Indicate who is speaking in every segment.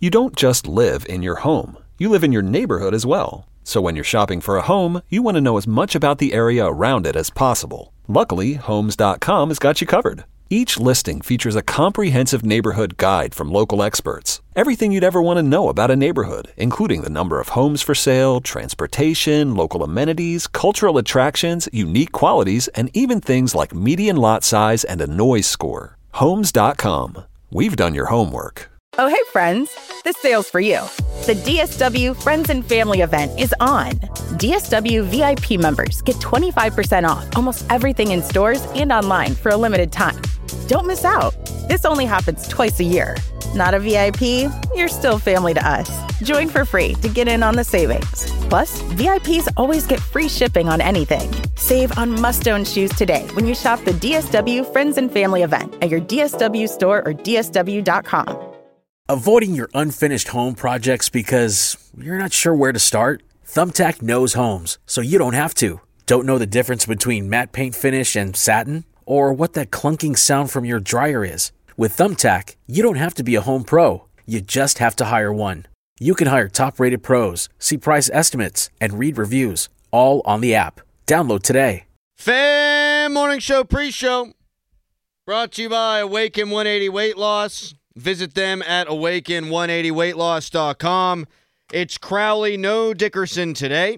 Speaker 1: You don't just live in your home. You live in your neighborhood as well. So when you're shopping for a home, you want to know as much about the area around it as possible. Luckily, Homes.com has got you covered. Each listing features a comprehensive neighborhood guide from local experts. Everything you'd ever want to know about a neighborhood, including the number of homes for sale, transportation, local amenities, cultural attractions, unique qualities, and even things like median lot size and a noise score. Homes.com. We've done your homework.
Speaker 2: Oh, hey, friends. This sale's for you. The DSW Friends and Family event is on. DSW VIP members get 25% off almost everything in stores and online for a limited time. Don't miss out. This only happens twice a year. Not a VIP? You're still family to us. Join for free to get in on the savings. Plus, VIPs always get free shipping on anything. Save on must-own shoes today when you shop the DSW Friends and Family event at your DSW store or DSW.com.
Speaker 3: Avoiding your unfinished home projects because you're not sure where to start? Thumbtack knows homes, so you don't have to. Don't know the difference between matte paint finish and satin? Or what that clunking sound from your dryer is? With Thumbtack, you don't have to be a home pro. You just have to hire one. You can hire top-rated pros, see price estimates, and read reviews, all on the app. Download today.
Speaker 4: Fan Morning Show pre-show brought to you by Awaken 180 Weight Loss. Visit them at awaken180weightloss.com. It's Crowley, no Dickerson today,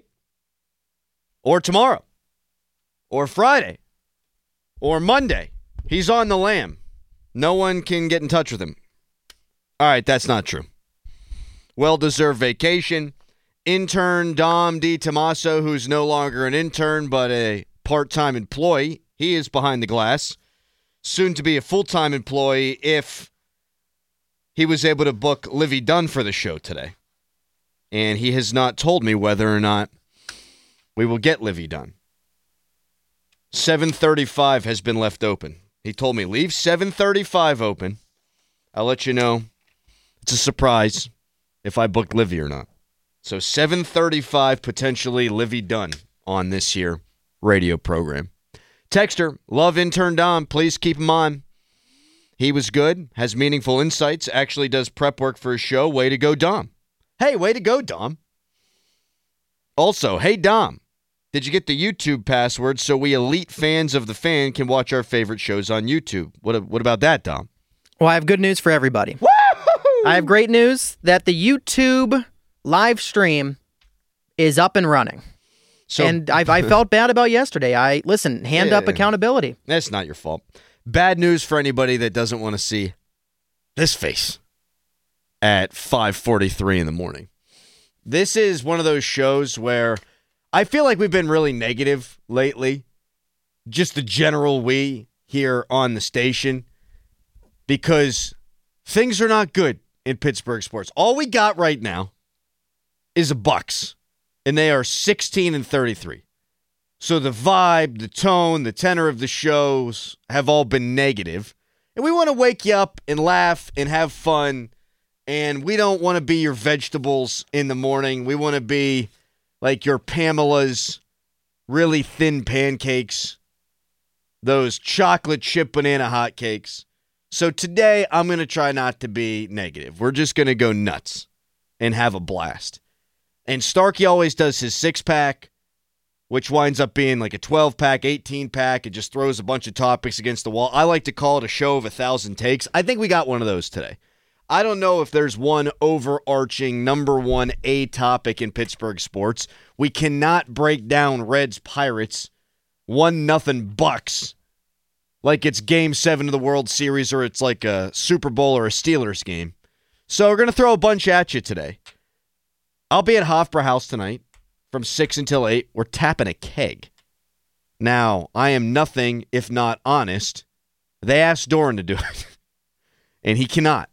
Speaker 4: or tomorrow, or Friday, or Monday. He's on the lam. No one can get in touch with him. All right, that's not true. Well-deserved vacation. Intern Dom DiTomaso, who's no longer an intern but a part-time employee. He is behind the glass. Soon to be a full-time employee if he was able to book Livy Dunn for the show today. And he has not told me whether or not we will get Livy Dunn. 7:35 has been left open. He told me, leave 7:35 open. I'll let you know. It's a surprise if I book Livy or not. So 7:35, potentially Livy Dunn on this here radio program. Texter, love intern Dom. Please keep him on. He was good, has meaningful insights, actually does prep work for his show. Way to go, Dom. Hey, way to go, Dom. Also, hey, Dom, did you get the YouTube password so we elite fans of the fan can watch our favorite shows on YouTube? What about that, Dom?
Speaker 5: Well, I have good news for everybody.
Speaker 4: Woo-hoo!
Speaker 5: I have great news that the YouTube live stream is up and running. And I felt bad about yesterday. Hand up accountability.
Speaker 4: That's not your fault. Bad news for anybody that doesn't want to see this face at 5:43 in the morning. This is one of those shows where I feel like we've been really negative lately. Just the general we here on the station. Because things are not good in Pittsburgh sports. All we got right now is a Bucks. And they are 16-33. So the vibe, the tone, the tenor of the shows have all been negative. And we want to wake you up and laugh and have fun. And we don't want to be your vegetables in the morning. We want to be like your Pamela's really thin pancakes. Those chocolate chip banana hotcakes. So today I'm going to try not to be negative. We're just going to go nuts and have a blast. And Starkey always does his 6-pack. Which winds up being like a 12-pack, 18-pack. It just throws a bunch of topics against the wall. I like to call it a show of 1,000 takes. I think we got one of those today. I don't know if there's one overarching number one A topic in Pittsburgh sports. We cannot break down Reds Pirates 1-0 Bucks like it's Game 7 of the World Series or it's like a Super Bowl or a Steelers game. So we're going to throw a bunch at you today. I'll be at Hofbräu House tonight. From 6 until 8, we're tapping a keg. Now, I am nothing if not honest. They asked Doran to do it, and he cannot.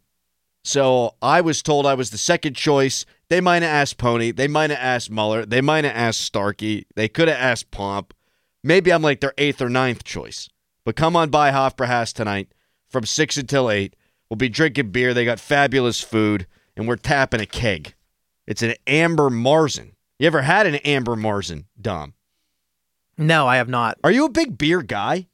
Speaker 4: So I was told I was the second choice. They might have asked Pony. They might have asked Muller. They might have asked Starkey. They could have asked Pomp. Maybe I'm like their 8th or 9th choice. But come on by Hofbräu House tonight from 6 until 8. We'll be drinking beer. They got fabulous food, and we're tapping a keg. It's an Amber Marzen. You ever had an Amber Marzen, Dom?
Speaker 5: No, I have not.
Speaker 4: Are you a big beer guy?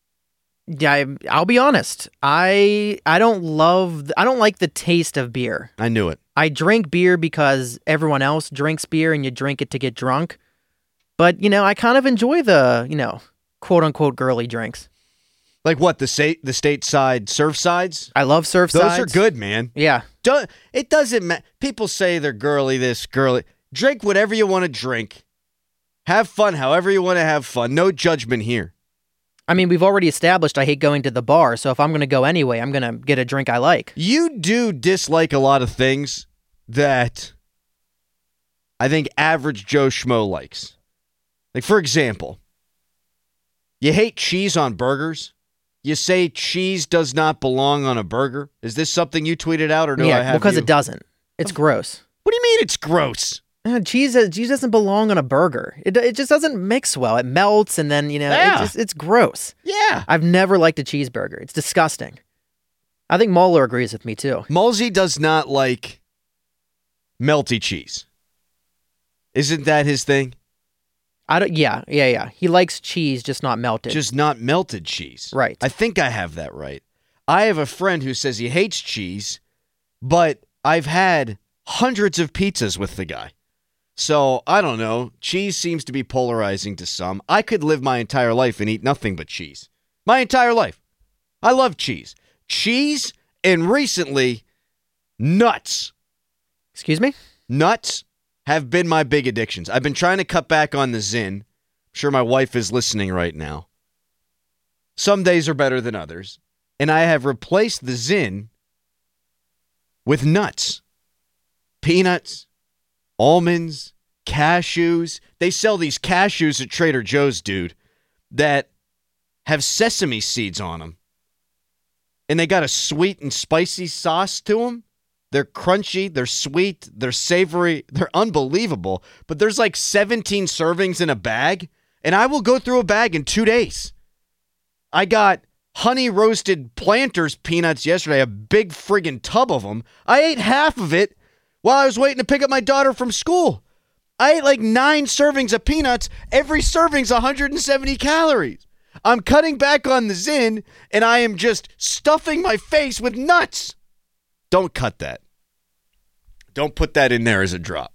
Speaker 5: Yeah, I'll be honest. I don't like the taste of beer.
Speaker 4: I knew it.
Speaker 5: I drink beer because everyone else drinks beer and you drink it to get drunk. But, I kind of enjoy the, quote-unquote girly drinks.
Speaker 4: Like what, the stateside surf sides?
Speaker 5: I love surf
Speaker 4: Those
Speaker 5: sides.
Speaker 4: are good, man.
Speaker 5: Yeah.
Speaker 4: It doesn't matter. People say they're girly this, girly. Drink whatever you want to drink. Have fun however you want to have fun. No judgment here.
Speaker 5: I mean, we've already established I hate going to the bar, so if I'm going to go anyway, I'm going to get a drink I like.
Speaker 4: You do dislike a lot of things that I think average Joe Schmo likes. Like, for example, you hate cheese on burgers. You say cheese does not belong on a burger. Is this something you tweeted out, or do I have
Speaker 5: because
Speaker 4: you?
Speaker 5: It doesn't. It's gross.
Speaker 4: What do you mean it's gross?
Speaker 5: Cheese doesn't belong on a burger. It just doesn't mix well. It melts, and then, it's gross.
Speaker 4: Yeah.
Speaker 5: I've never liked a cheeseburger. It's disgusting. I think Mueller agrees with me, too.
Speaker 4: Mulsey does not like melty cheese. Isn't that his thing?
Speaker 5: Yeah. He likes cheese, just not melted.
Speaker 4: Just not melted cheese.
Speaker 5: Right.
Speaker 4: I think I have that right. I have a friend who says he hates cheese, but I've had hundreds of pizzas with the guy. So, I don't know. Cheese seems to be polarizing to some. I could live my entire life and eat nothing but cheese. My entire life. I love cheese. Cheese and recently, nuts.
Speaker 5: Excuse me?
Speaker 4: Nuts have been my big addictions. I've been trying to cut back on the Zyn. I'm sure my wife is listening right now. Some days are better than others. And I have replaced the Zyn with nuts. Peanuts, almonds, cashews. They sell these cashews at Trader Joe's, dude, that have sesame seeds on them. And they got a sweet and spicy sauce to them. They're crunchy, they're sweet, they're savory, they're unbelievable. But there's like 17 servings in a bag, and I will go through a bag in 2 days. I got honey roasted Planters peanuts yesterday, a big friggin' tub of them. I ate half of it while I was waiting to pick up my daughter from school. I ate like 9 servings of peanuts. Every serving's 170 calories. I'm cutting back on the Zyn, and I am just stuffing my face with nuts. Don't cut that. Don't put that in there as a drop.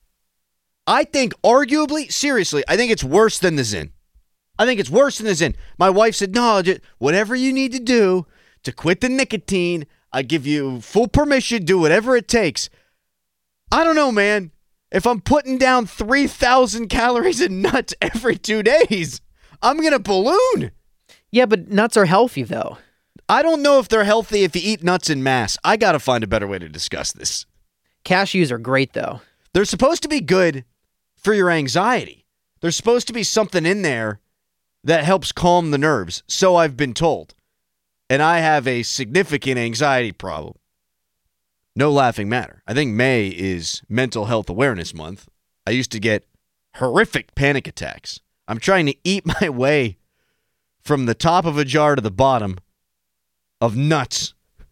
Speaker 4: I think arguably, seriously, I think it's worse than the Zyn. I think it's worse than the Zyn. My wife said, no, whatever you need to do to quit the nicotine, I give you full permission, do whatever it takes. I don't know, man. If I'm putting down 3,000 calories in nuts every 2 days, I'm going to balloon.
Speaker 5: Yeah, but nuts are healthy, though.
Speaker 4: I don't know if they're healthy if you eat nuts in mass. I got to find a better way to discuss this.
Speaker 5: Cashews are great, though.
Speaker 4: They're supposed to be good for your anxiety. There's supposed to be something in there that helps calm the nerves, so I've been told. And I have a significant anxiety problem. No laughing matter. I think May is Mental Health Awareness Month. I used to get horrific panic attacks. I'm trying to eat my way from the top of a jar to the bottom of nuts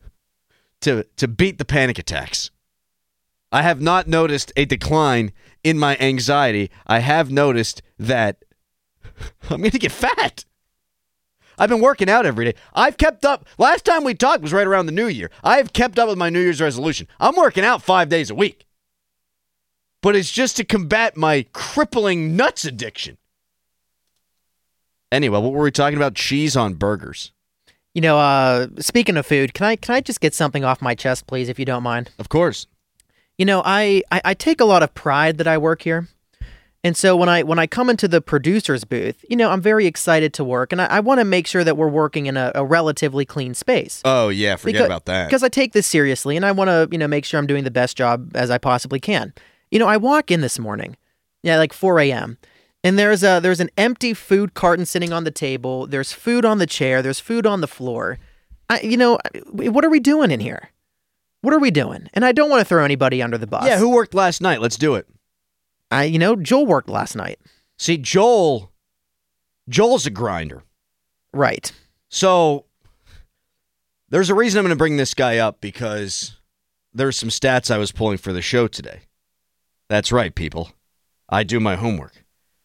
Speaker 4: to beat the panic attacks. I have not noticed a decline in my anxiety. I have noticed that I'm going to get fat. I've been working out every day. I've kept up. Last time we talked was right around the New Year. I have kept up with my New Year's resolution. I'm working out 5 days a week. But it's just to combat my crippling nuts addiction. Anyway, what were we talking about? Cheese on burgers.
Speaker 5: Speaking of food, can I just get something off my chest, please, if you don't mind?
Speaker 4: Of course.
Speaker 5: I take a lot of pride that I work here. And so when I come into the producer's booth, I'm very excited to work, and I want to make sure that we're working in a relatively clean space.
Speaker 4: Oh, yeah, forget about that.
Speaker 5: Because I take this seriously, and I want to, make sure I'm doing the best job as I possibly can. I walk in this morning, like 4 a.m., and there's an empty food carton sitting on the table. There's food on the chair. There's food on the floor. What are we doing in here? What are we doing? And I don't want to throw anybody under the bus.
Speaker 4: Yeah, who worked last night? Let's do it.
Speaker 5: Joel worked last night.
Speaker 4: See, Joel's a grinder.
Speaker 5: Right.
Speaker 4: So there's a reason I'm going to bring this guy up, because there's some stats I was pulling for the show today. That's right, people. I do my homework.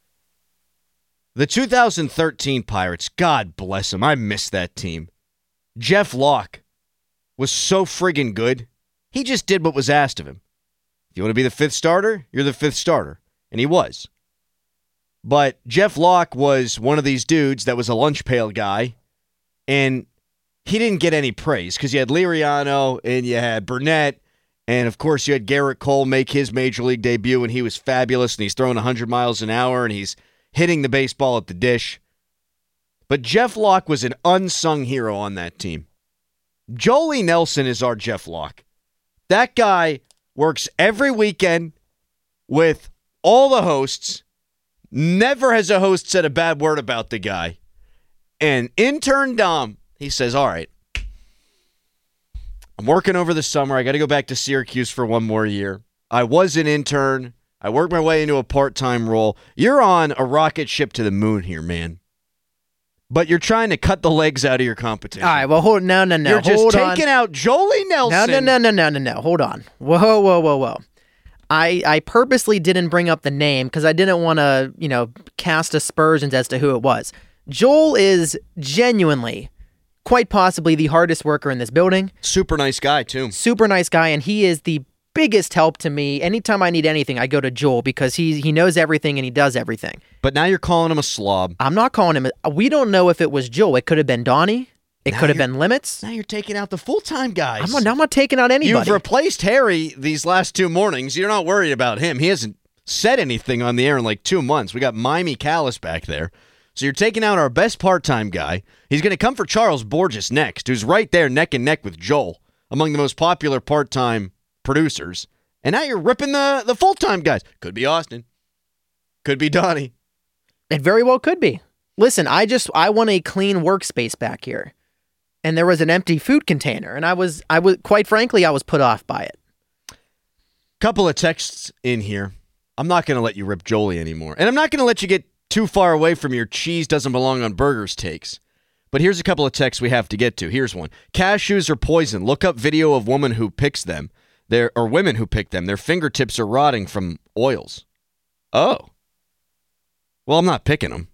Speaker 4: The 2013 Pirates, God bless them. I miss that team. Jeff Locke was so friggin' good. He just did what was asked of him. If you want to be the fifth starter, you're the fifth starter. And he was. But Jeff Locke was one of these dudes that was a lunch pail guy, and he didn't get any praise because you had Liriano and you had Burnett, and of course you had Garrett Cole make his major league debut, and he was fabulous, and he's throwing 100 miles an hour, and he's hitting the baseball at the dish. But Jeff Locke was an unsung hero on that team. Jolie Nelson is our Jeff Locke. That guy works every weekend with all the hosts. Never has a host said a bad word about the guy. And intern Dom, he says, all right, I'm working over the summer. I got to go back to Syracuse for one more year. I was an intern. I worked my way into a part-time role. You're on a rocket ship to the moon here, man. But you're trying to cut the legs out of your competition.
Speaker 5: All right, well, no.
Speaker 4: You're just taking out Jolie Nelson.
Speaker 5: No. Hold on. Whoa. I purposely didn't bring up the name because I didn't want to, cast aspersions as to who it was. Joel is genuinely, quite possibly, the hardest worker in this building.
Speaker 4: Super nice guy, too.
Speaker 5: Super nice guy, and he is the biggest help to me. Anytime I need anything, I go to Joel because he knows everything and he does everything.
Speaker 4: But now you're calling him a slob.
Speaker 5: I'm not calling him. We don't know if it was Joel. It could have been Donnie. It could have been Limits.
Speaker 4: Now you're taking out the full-time guys.
Speaker 5: I'm not taking out anybody.
Speaker 4: You've replaced Harry these last 2 mornings. You're not worried about him. He hasn't said anything on the air in like 2 months. We got Mimey Callis back there. So you're taking out our best part-time guy. He's going to come for Charles Borges next, who's right there neck and neck with Joel, among the most popular part-time producers. And now you're ripping the full-time guys. Could be Austin. Could be Donnie.
Speaker 5: It very well could be. Listen, I want a clean workspace back here. And there was an empty food container, and I was quite frankly, I was put off by it.
Speaker 4: Couple of texts in here. I'm not going to let you rip Jolie anymore. And I'm not going to let you get too far away from your cheese doesn't belong on burgers takes. But here's a couple of texts we have to get to. Here's one. Cashews are poison. Look up video of woman who picks them. Women who pick them. Their fingertips are rotting from oils. Oh. Well, I'm not picking them.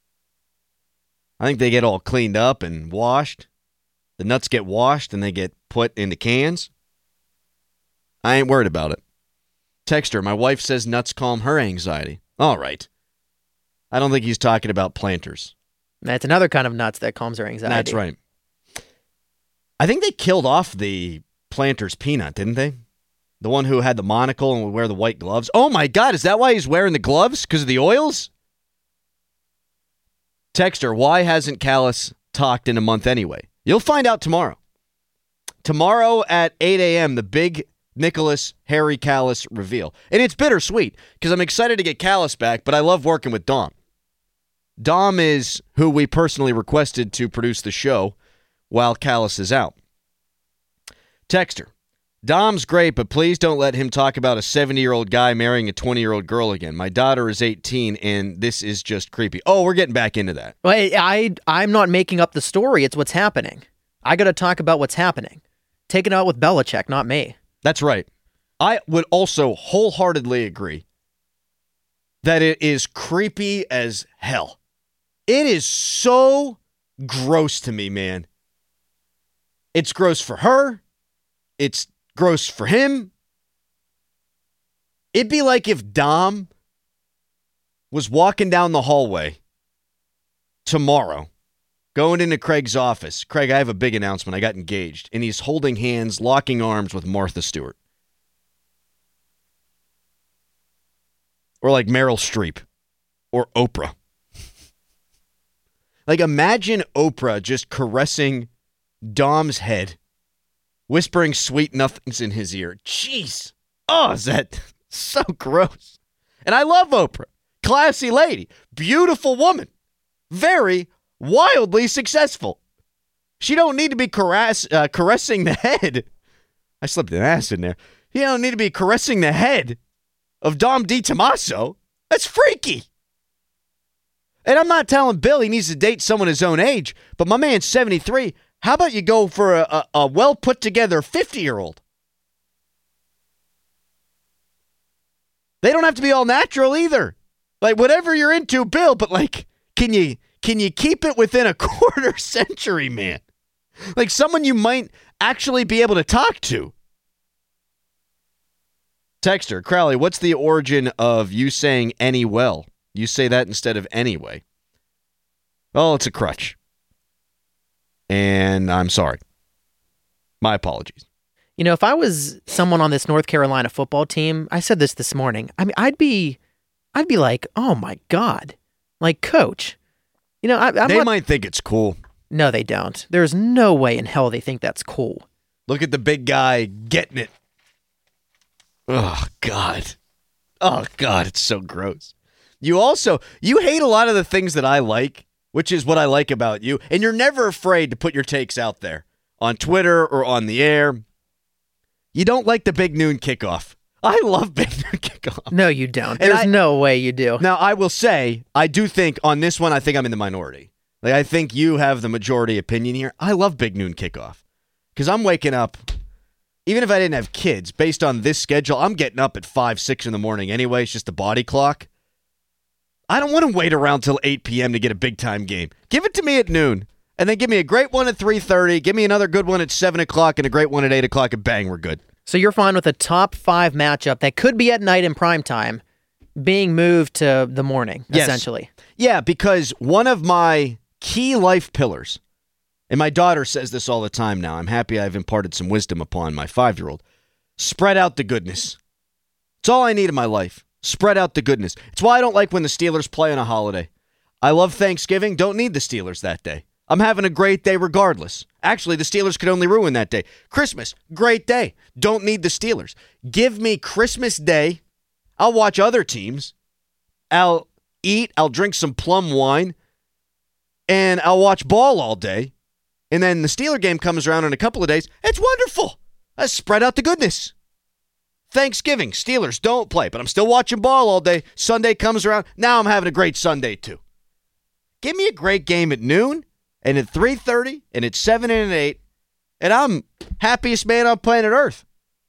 Speaker 4: I think they get all cleaned up and washed. The nuts get washed and they get put into cans. I ain't worried about it. Texter, my wife says nuts calm her anxiety. All right. I don't think he's talking about planters.
Speaker 5: That's another kind of nuts that calms her anxiety.
Speaker 4: That's right. I think they killed off the planter's peanut, didn't they? The one who had the monocle and would wear the white gloves. Oh my God, is that why he's wearing the gloves? Because of the oils? Texter, why hasn't Callis talked in a month anyway? You'll find out tomorrow. Tomorrow at 8 a.m., the big Nicholas Harry Callis reveal. And it's bittersweet because I'm excited to get Callis back, but I love working with Dom. Dom is who we personally requested to produce the show while Callis is out. Texter, Dom's great, but please don't let him talk about a 70-year-old guy marrying a 20-year-old girl again. My daughter is 18, and this is just creepy. Oh, we're getting back into that.
Speaker 5: Well, I'm not making up the story. It's what's happening. I got to talk about what's happening. Take it out with Belichick, not me.
Speaker 4: That's right. I would also wholeheartedly agree that it is creepy as hell. It is so gross to me, man. It's gross for her. It's gross for him. It'd be like if Dom was walking down the hallway tomorrow, going into Craig's office. Craig, I have a big announcement. I got engaged. And he's holding hands, locking arms with Martha Stewart. Or like Meryl Streep. Or Oprah. Like imagine Oprah just caressing Dom's head, whispering sweet nothings in his ear. Jeez. Oh, is that so gross? And I love Oprah. Classy lady. Beautiful woman. Very wildly successful. She don't need to be caressing the head. I slipped an ass in there. You don't need to be caressing the head of Dom DiTomaso. That's freaky. And I'm not telling Bill he needs to date someone his own age, but my man's 73. How about you go for a well-put-together 50-year-old? They don't have to be all natural either. Like, whatever you're into, Bill, but, like, can you keep it within a quarter century, man? Like, someone you might actually be able to talk to. Texter, Crowley, what's the origin of you saying any well? You say that instead of anyway. Well, it's a crutch. And I'm sorry. My apologies.
Speaker 5: You know, if I was someone on this North Carolina football team, I said this morning. I mean, I'd be like, oh my God, like, coach. You know,
Speaker 4: they might think it's cool.
Speaker 5: No, they don't. There's no way in hell they think that's cool.
Speaker 4: Look at the big guy getting it. Oh, God. Oh, God, it's so gross. You hate a lot of the things that I like, which is what I like about you, and you're never afraid to put your takes out there on Twitter or on the air. You don't like the big noon kickoff. I love big noon kickoff.
Speaker 5: No, you don't. There's no way you do.
Speaker 4: Now, I will say, I do think on this one, I think I'm in the minority. Like, I think you have the majority opinion here. I love big noon kickoff because I'm waking up. Even if I didn't have kids, based on this schedule, I'm getting up at 5, 6 in the morning anyway. It's just a body clock. I don't want to wait around till 8 p.m. to get a big-time game. Give it to me at noon, and then give me a great one at 3:30. Give me another good one at 7 o'clock and a great one at 8 o'clock, and bang, we're good.
Speaker 5: So you're fine with a top 5 matchup that could be at night in prime time being moved to the morning, essentially.
Speaker 4: Yeah, because one of my key life pillars, and my daughter says this all the time now. I'm happy I've imparted some wisdom upon my 5-year-old. Spread out the goodness. It's all I need in my life. Spread out the goodness. It's why I don't like when the Steelers play on a holiday. I love Thanksgiving. Don't need the Steelers that day. I'm having a great day regardless. Actually, the Steelers could only ruin that day. Christmas, great day. Don't need the Steelers. Give me Christmas Day. I'll watch other teams. I'll eat. I'll drink some plum wine. And I'll watch ball all day. And then the Steeler game comes around in a couple of days. It's wonderful. I spread out the goodness. Thanksgiving, Steelers don't play, but I'm still watching ball all day. Sunday comes around. Now I'm having a great Sunday too. Give me a great game at noon and at 3:30 and at 7 and at 8, and I'm happiest man on planet Earth.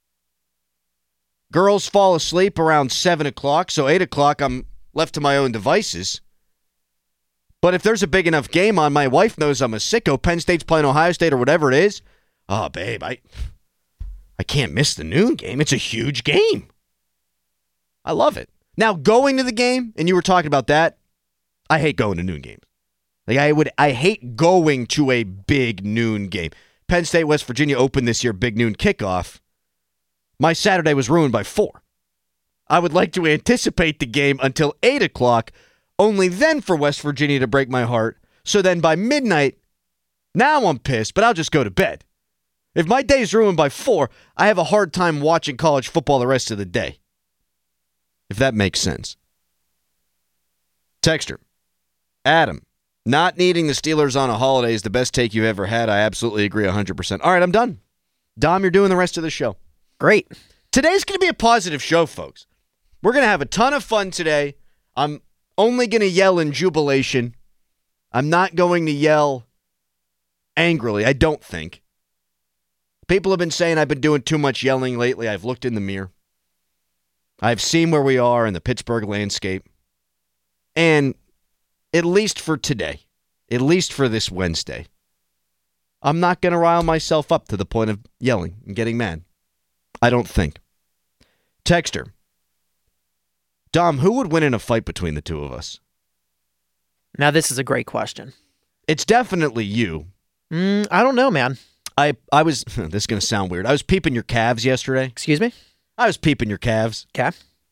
Speaker 4: Girls fall asleep around 7 o'clock, so 8 o'clock I'm left to my own devices. But if there's a big enough game on, my wife knows I'm a sicko. Penn State's playing Ohio State or whatever it is. Oh, babe, I can't miss the noon game. It's a huge game. I love it. Now, going to the game, and you were talking about that, I hate going to noon games. Like I hate going to a big noon game. Penn State, West Virginia opened this year, big noon kickoff. My Saturday was ruined by 4. I would like to anticipate the game until 8 o'clock, only then for West Virginia to break my heart. So then by midnight, now I'm pissed, but I'll just go to bed. If my day is ruined by 4, I have a hard time watching college football the rest of the day. If that makes sense. Texter. Adam. Not needing the Steelers on a holiday is the best take you've ever had. I absolutely agree 100%. All right, I'm done. Dom, you're doing the rest of the show.
Speaker 5: Great.
Speaker 4: Today's going to be a positive show, folks. We're going to have a ton of fun today. I'm only going to yell in jubilation. I'm not going to yell angrily, I don't think. People have been saying I've been doing too much yelling lately. I've looked in the mirror. I've seen where we are in the Pittsburgh landscape. And at least for today, at least for this Wednesday, I'm not going to rile myself up to the point of yelling and getting mad. I don't think. Texter. Dom, who would win in a fight between the two of us?
Speaker 5: Now, this is a great question.
Speaker 4: It's definitely you.
Speaker 5: I don't know, man.
Speaker 4: I was, this is going to sound weird. I was peeping your calves yesterday.
Speaker 5: Excuse me?
Speaker 4: I was peeping your calves.
Speaker 5: Okay.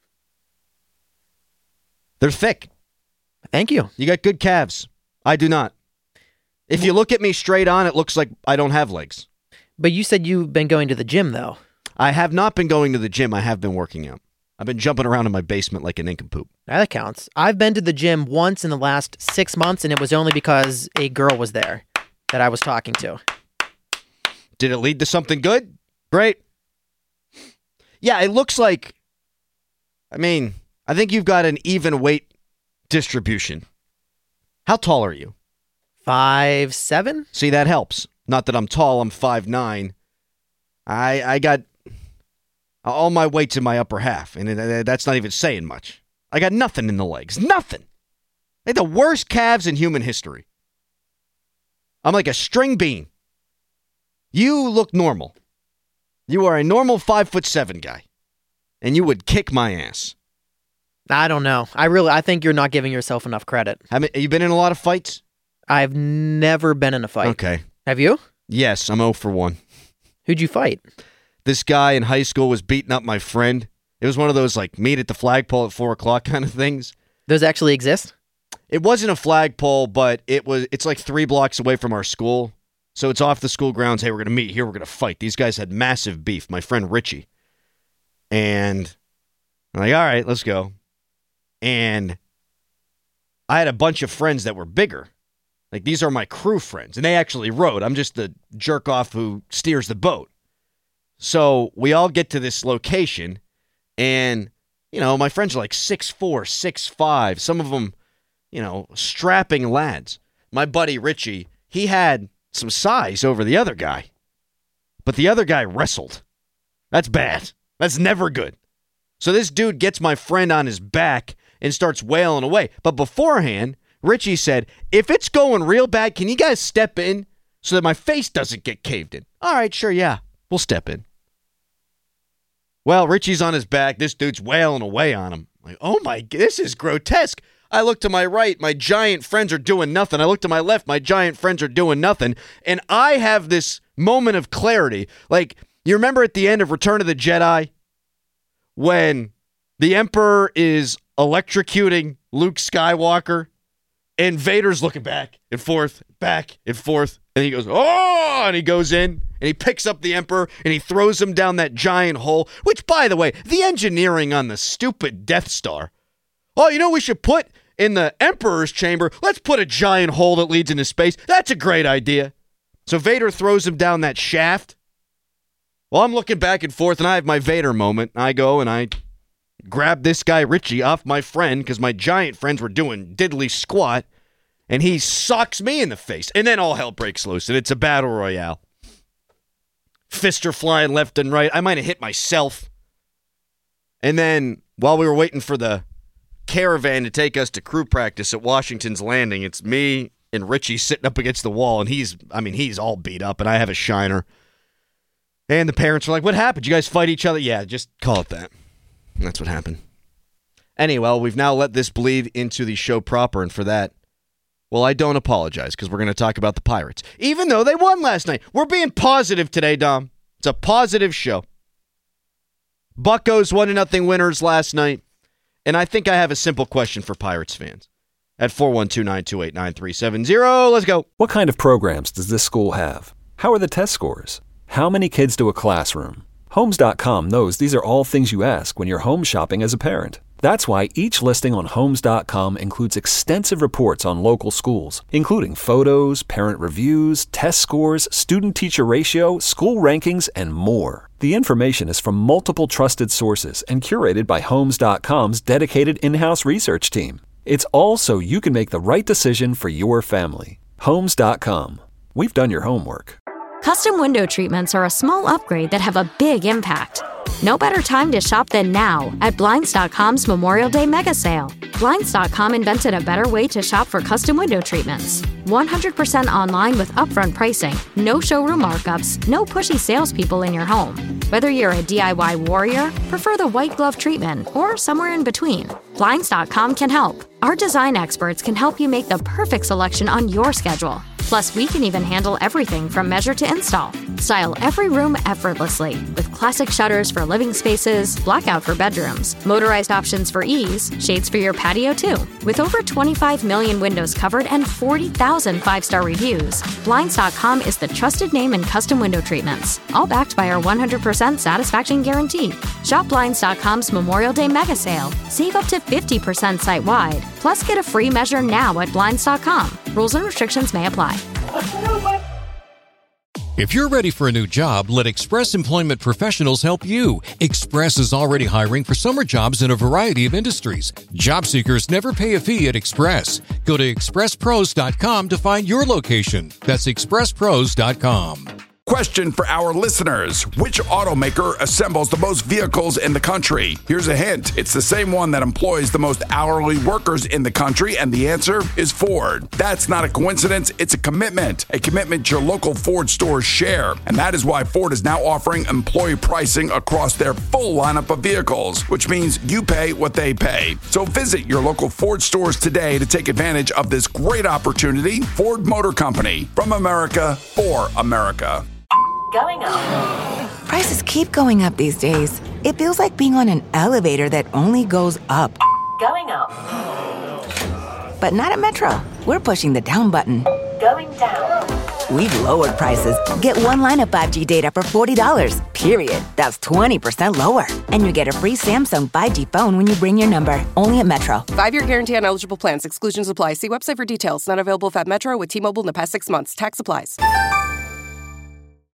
Speaker 4: They're thick.
Speaker 5: Thank you.
Speaker 4: You got good calves. I do not. If you look at me straight on, it looks like I don't have legs.
Speaker 5: But you said you've been going to the gym, though.
Speaker 4: I have not been going to the gym. I have been working out. I've been jumping around in my basement like an nincompoop.
Speaker 5: That counts. I've been to the gym once in the last 6 months, and it was only because a girl was there that I was talking to.
Speaker 4: Did it lead to something good? Great. Yeah, it looks like, I think you've got an even weight distribution. How tall are you?
Speaker 5: 5'7"?
Speaker 4: See, that helps. Not that I'm tall, I'm 5'9". I got all my weight's in my upper half, and that's not even saying much. I got nothing in the legs. Nothing. They had the worst calves in human history. I'm like a string bean. You look normal. You are a normal 5'7" guy. and you would kick my ass.
Speaker 5: I don't know. I think you're not giving yourself enough credit.
Speaker 4: Have you been in a lot of fights?
Speaker 5: I've never been in a fight.
Speaker 4: Okay.
Speaker 5: Have you?
Speaker 4: Yes, I'm 0 for 1.
Speaker 5: Who'd you fight?
Speaker 4: This guy in high school was beating up my friend. It was one of those, like, meet at the flagpole at 4 o'clock kind of things.
Speaker 5: Those actually exist?
Speaker 4: It wasn't a flagpole, but it's like 3 blocks away from our school. So it's off the school grounds. Hey, we're going to meet here. We're going to fight. These guys had massive beef. My friend Richie. And I'm like, all right, let's go. And I had a bunch of friends that were bigger. Like, these are my crew friends. And they actually rowed. I'm just the jerk off who steers the boat. So we all get to this location. And, you know, my friends are like 6'4", 6'5". Some of them, you know, strapping lads. My buddy Richie, he had some size over the other guy. But the other guy wrestled. That's bad. That's never good. So this dude gets my friend on his back and starts wailing away. But beforehand, Richie said, if it's going real bad, can you guys step in so that my face doesn't get caved in? All right, sure, yeah. We'll step in. Well, Richie's on his back. This dude's wailing away on him. Like, oh my, this is grotesque. I look to my right. My giant friends are doing nothing. I look to my left. My giant friends are doing nothing. And I have this moment of clarity. Like, you remember at the end of Return of the Jedi when the Emperor is electrocuting Luke Skywalker and Vader's looking back and forth, and he goes, oh, and he goes in and he picks up the Emperor and he throws him down that giant hole, which, by the way, the engineering on the stupid Death Star. Oh, you know what we should put in the Emperor's chamber? Let's put a giant hole that leads into space. That's a great idea. So Vader throws him down that shaft. Well, I'm looking back and forth, and I have my Vader moment. I go and I grab this guy, Richie, off my friend, because my giant friends were doing diddly squat, and he socks me in the face. And then all hell breaks loose, and it's a battle royale. Fists are flying left and right. I might have hit myself. And then, while we were waiting for the caravan to take us to crew practice at Washington's Landing, it's me and Richie sitting up against the wall, and he's all beat up, and I have a shiner. And the parents were like, what happened? You guys fight each other? Yeah, just call it that. And that's what happened. Anyway, we've now let this bleed into the show proper, and for that, well, I don't apologize, because we're going to talk about the Pirates. Even though they won last night. We're being positive today, Dom. It's a positive show. Buccos 1-0 winners last night. And I think I have a simple question for Pirates fans. At 412-928-9370. Let's go.
Speaker 1: What kind of programs does this school have? How are the test scores? How many kids do a classroom? Homes.com knows these are all things you ask when you're home shopping as a parent. That's why each listing on Homes.com includes extensive reports on local schools, including photos, parent reviews, test scores, student-teacher ratio, school rankings, and more. The information is from multiple trusted sources and curated by Homes.com's dedicated in-house research team. It's all so you can make the right decision for your family. Homes.com. We've done your homework.
Speaker 6: Custom window treatments are a small upgrade that have a big impact. No better time to shop than now at Blinds.com's Memorial Day Mega Sale. Blinds.com invented a better way to shop for custom window treatments. 100% online with upfront pricing, no showroom markups, no pushy salespeople in your home. Whether you're a DIY warrior, prefer the white glove treatment, or somewhere in between, Blinds.com can help. Our design experts can help you make the perfect selection on your schedule. Plus, we can even handle everything from measure to install. Style every room effortlessly with classic shutters for living spaces, blackout for bedrooms, motorized options for ease, shades for your patio too. With over 25 million windows covered and 40,000 five-star reviews, Blinds.com is the trusted name in custom window treatments, all backed by our 100% satisfaction guarantee. Shop Blinds.com's Memorial Day Mega Sale. Save up to 50% site-wide. Plus, get a free measure now at Blinds.com. Rules and restrictions may apply.
Speaker 7: If you're ready for a new job, let Express Employment Professionals help you. Express is already hiring for summer jobs in a variety of industries. Job seekers never pay a fee at Express. Go to expresspros.com to find your location. That's expresspros.com.
Speaker 8: Question for our listeners. Which automaker assembles the most vehicles in the country? Here's a hint. It's the same one that employs the most hourly workers in the country, and the answer is Ford. That's not a coincidence. It's a commitment your local Ford stores share. And that is why Ford is now offering employee pricing across their full lineup of vehicles, which means you pay what they pay. So visit your local Ford stores today to take advantage of this great opportunity. Ford Motor Company, from America for America.
Speaker 9: Going up. Prices keep going up these days. It feels like being on an elevator that only goes up. Going up. But not at Metro. We're pushing the down button. Going down. We've lowered prices. Get one line of 5G data for $40, period. That's 20% lower. And you get a free Samsung 5G phone when you bring your number. Only at Metro.
Speaker 10: 5-year guarantee on eligible plans. Exclusions apply. See website for details. Not available at Metro with T-Mobile in the past 6 months. Tax applies.